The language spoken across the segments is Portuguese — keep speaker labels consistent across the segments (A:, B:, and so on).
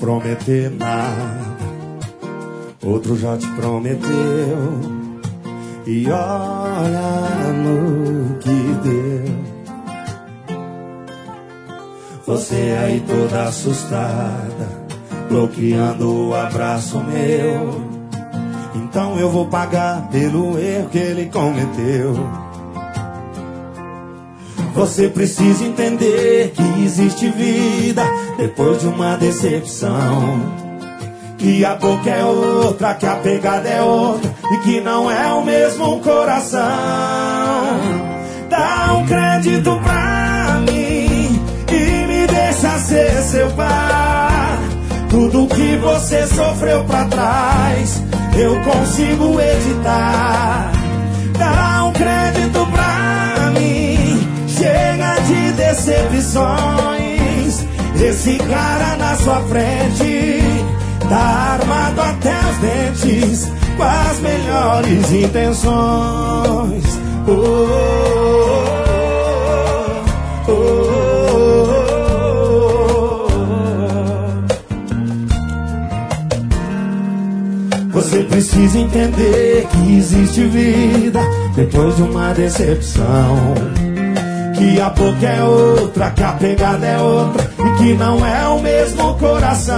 A: prometer nada, outro já te prometeu, e olha no que deu. Você aí toda assustada, bloqueando o abraço meu. Então eu vou pagar pelo erro que ele cometeu. Você precisa entender que existe vida depois de uma decepção, que a boca é outra, que a pegada é outra, e que não é o mesmo coração. Dá um crédito pra mim e me deixa ser seu par. Tudo que você sofreu pra trás eu consigo editar. Dá um crédito pra mim, chega de decepções. Esse cara na sua frente tá armado até os dentes, com as melhores intenções. Você precisa entender que existe vida depois de uma decepção, que a boca é outra, que a pegada é outra, e que não é o mesmo coração.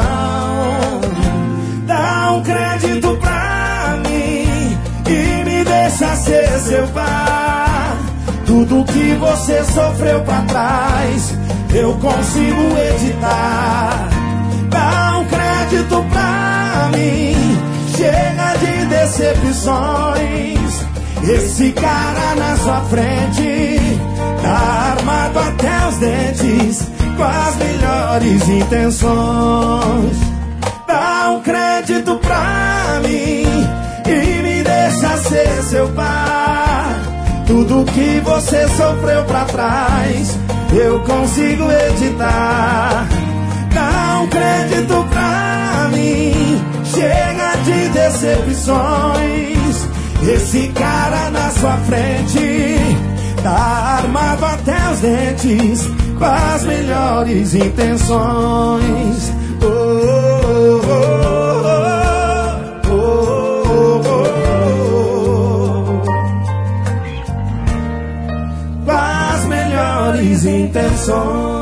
A: Dá um crédito pra mim e me deixa ser seu par. Tudo que você sofreu pra trás eu consigo editar. Dá um crédito pra mim, chega de decepções. Esse cara na sua frente tá armado até os dentes, com as melhores intenções. Dá um crédito pra mim e me deixa ser seu par. Tudo que você sofreu pra trás eu consigo editar. Dá um crédito pra mim, chega de decepções. Esse cara na sua frente tá armado até os dentes, com as melhores intenções. Com as melhores intenções.